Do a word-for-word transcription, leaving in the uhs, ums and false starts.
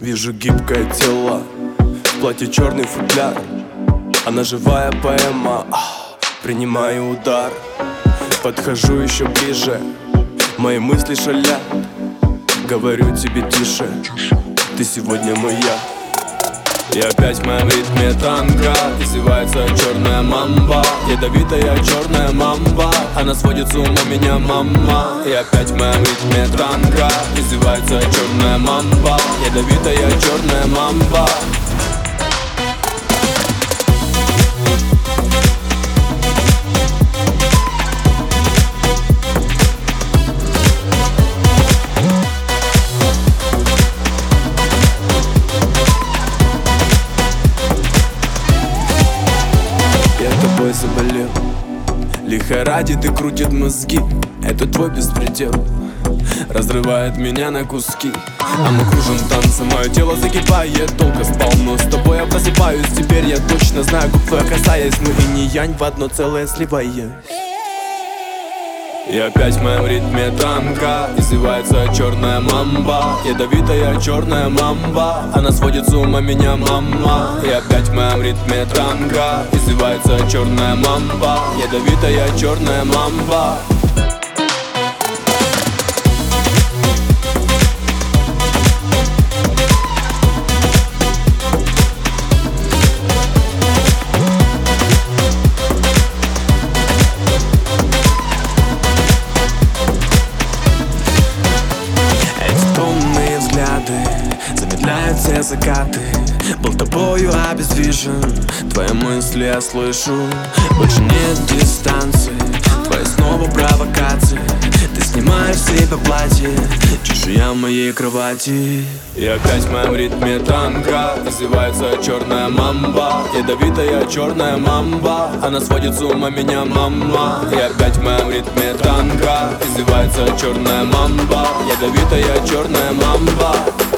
Вижу гибкое тело, в платье черный футляр. Она живая поэма, принимаю удар. Подхожу еще ближе, мои мысли шалят. Говорю тебе тише, ты сегодня моя. И опять в моем ритме танго издевается черная мамба. Ядовитая черная мамба, она сводит с ума меня, мама. И опять в моем ритме танго издевается черная мамба. Ядовитая черная мамба. Тобой заболел, лихорадит и крутит мозги. Это твой беспредел, разрывает меня на куски. А мы кружим танцем, мое тело закипает. Долго спал, но с тобой я просыпаюсь. Теперь я точно знаю, как твоя касаясь. Мы и не янь в одно целое сливаясь. И опять в моем ритме танго издевается черная мамба. Ядовитая черная мамба, она сводит с ума меня, мама. И опять в моем ритме танго издевается черная мамба. Ядовитая черная мамба. Замедляют все закаты. Был тобою обездвижен, твои мысли я слышу. Больше нет дистанции, твои снова провокации. Ты снимаешь с себя платье, чешуя моей кровати. И опять в моем ритме танго издевается черная мамба. Ядовитая черная мамба, она сводит с ума меня, мама. И опять в моем ритме танго издевается черная мамба. Ядовитая черная мамба.